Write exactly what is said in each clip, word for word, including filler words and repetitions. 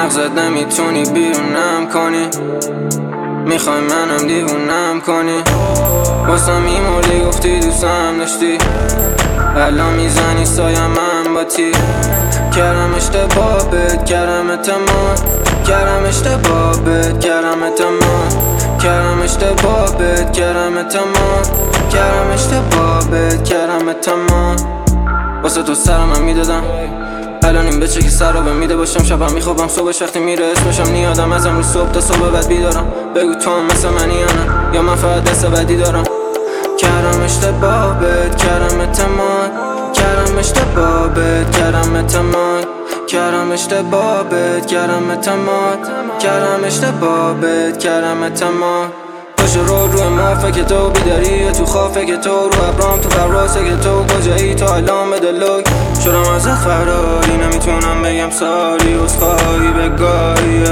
مغزت نمیتونی بیرونم کنی، میخوای منم دیوونم کنی. واسه میمولی گفتی دوستم داشتی، الان میزنی سایم من با تی. کردم اشتباه بهت کردم اعتماد، کردم اشتباه بهت کردم اعتماد، کردم اشتباه بهت کردم اعتماد، کردم اشتباه بهت کردم اعتماد. واسه تو سرم من میدادم، الان این بچه که سر رو به میده باشم. شبم میخوابم صبحش وقتی میره اسمشم نیادم، از امروز صبح تا صبح بعد بیدارم. بگو تو هم مثل منی یا نه، یا من فقط دست بدی دارم. کردم اشتباه بهت کردم اعتماد، کردم اشتباه بهت کردم اعتماد، کردم اشتباه بهت کردم اعتماد، کردم اشتباه بهت کردم اعتماد. پشت رو روی ما فکر تو بیداری، یا تو خواب فکر تو رو ابرام تو فراسه که تو کجایی. تو الان به دلوک شدم ازت فراری، نمیتونم بگم ساری عذرخواهی بگاهی.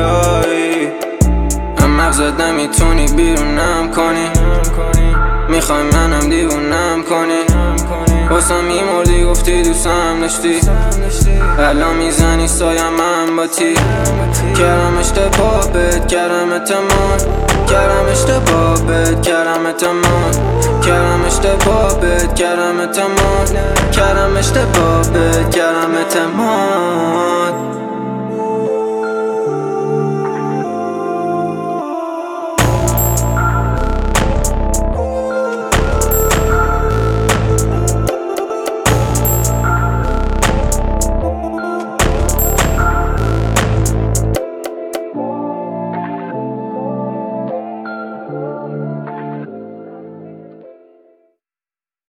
هم مغزت نمیتونی بیرونم کنی، میخوای منم دیوونم کنی. واسه میمردی گفتی دوستم داشتی، الان میزنی سایم من با تی. کردم اشتباه بهت کردم اعتماد، کردم اشتباه بهت کردم اعتماد، کردم اشتباه بهت کردم اعتماد، کردم اشتباه بهت کردم اعتماد.